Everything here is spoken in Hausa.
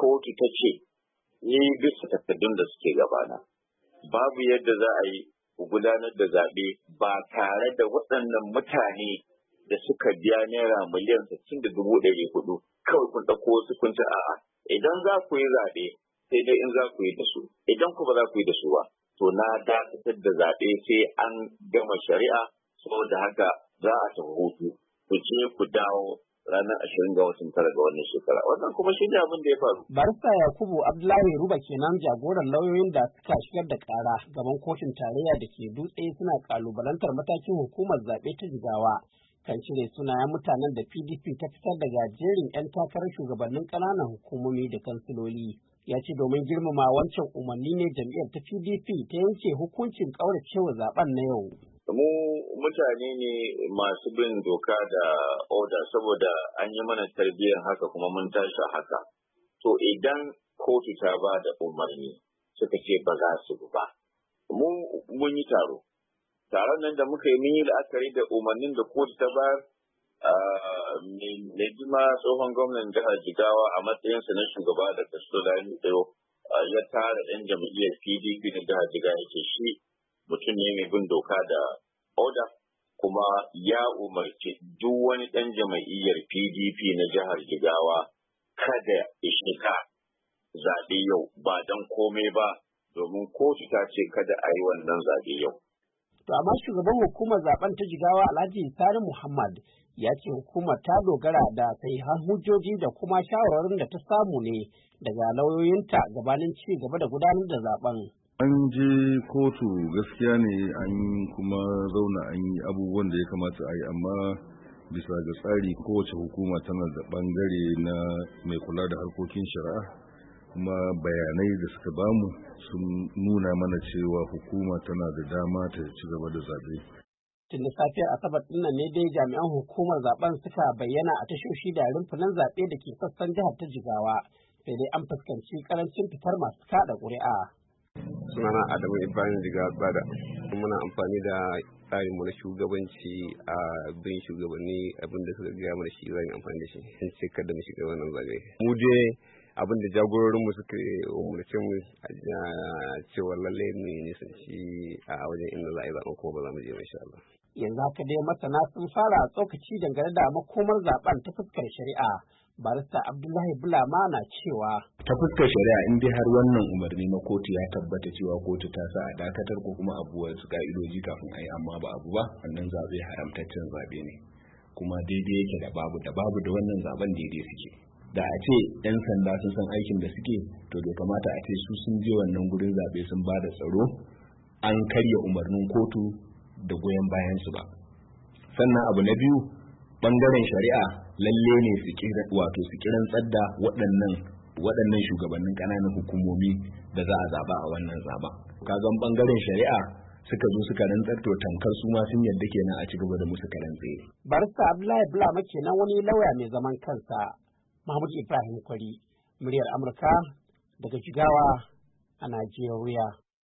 kotu ta ce ni bisa takardun da suke gabana babu yadda za a yi gudanar da zaɓe ba tare da waɗannan mutane da suka biya naira miliyan 60,400 kawai kun ɗauko wasu kun ce a'a idan za ku yi zaɓe sai dai in za ku yi da su idan ku ba za ku yi da su ba to na dakatar da zaɓe sai an gama shari'a saboda haka za a tafi hutu ku je ku dawo ranar 20 ga watan tara ga wannan shekara wannan kuma shi ne abin da ya faru. Barista Yakubu Abdullahi Ruba kenan jagoran lauyoyin da suka shigar da kara gaban kotun tarayya da ke Dutse suna kalubalantar matakin hukumar zaɓe ta Jigawa kan cire sunayen mutanen da PDP ta fitar daga jerin 'yan takarar shugabannin ƙananan hukumomi da kansiloli. Ya ce domin girmama wancan umarni ne jam'iyyar ta PDP ta yanke hukuncin ƙauracewa zaben na yau. Mu mutane ne masu bin doka da oda saboda an yi mana tarbiyyar haka kuma mun tashi haka. To idan kotu ta ba da umarni suka ce ba za su ba. Mun yi taro. Taron nan da muka yi mun yi la'akari da umarnin da kotu ta bayar mai jima tsohon gwamnan jihar Jigawa a matsayinsa na shugaba da Lami Tsayo ya tara 'yan jam'iyyar PDP na jihar Jigawa yake shi mutum ne mai bin doka da oda kuma ya umarci duk wani ɗan jam'iyyar PDP na jihar Jigawa kada ya shiga zaɓe yau ba don komai ba domin kotu ta ce kada a yi wannan zaɓe yau. To amma shugaban hukumar zaben ta Jigawa Alhaji Sani Muhammad ya ce hukumar ta dogara da sahihan hujjoji da kuma shawarwarin da ta samu ne daga lauyoyinta gabanin ci gaba da gudanar da zaben. An je kotu gaskiya ne an kuma zauna an yi abubuwan da ya kamata a yi amma bisa ga tsari kowace hukuma tana da bangare na mai kula da harkokin shari'a kuma bayanai da suka bamu sun nuna mana cewa hukuma tana da dama ta ci gaba da zaɓe. Tun da safiyar Asabar ɗin ne dai jami'an hukumar zaben suka bayyana a tashoshi da rumfunan zaɓe da ke sassan jihar ta Jigawa sai dai an fuskanci karancin fitar masu kaɗa ƙuri'a. Sunana Adamu Ibrahim Jigawa Bada. Muna amfani da tsarin mu na shugabanci a bin shugabanni abinda suka gaya mana shi zan amfani da shi. Sun ce kada mu shiga wannan zagaye. Mu dai abin da jagororinmu suka umarce mu a cewa lallai mu nisanci a wajen inda za a yi zaɓen kuma ba za mu je insha Allah. Yanzu haka dai masana sun fara tsokaci dangane da makomar zaben ta fuskar shari'a. Barista Abdullahi Bulama na cewa ta fuskar shari'a in dai har wannan umarni na kotu ya tabbata cewa kotu ta sa a dakatar ko kuma abu wasu ka'idoji kafin a yi amma ba abu ba wannan zaɓe haramtaccen zaɓe ne kuma daidai yake da babu da wannan zaben daidai suke. Da a ce 'yan sanda sun san aikin da suke to bai kamata a ce su sun je wannan gurin zaɓe sun ba da tsaro an karya umarnin kotu da goyon bayansu ba. Sannan abu na biyu ɓangaren shari'a lalle ne su kiran tsadda waɗannan shugabannin ƙananan hukumomi da za a zaɓa a wannan zaɓen. Kagan ɓangaren shari'a suka zo suka rantsar to tankar su ma sun yadda kenan a ci gaba da musu karan tsaye. Barista Abdullahi Bulama kenan wani lauya mai zaman kansa. Mahmud Ibrahim Kwari, muryar Amurka daga Jigawa a Najeriya.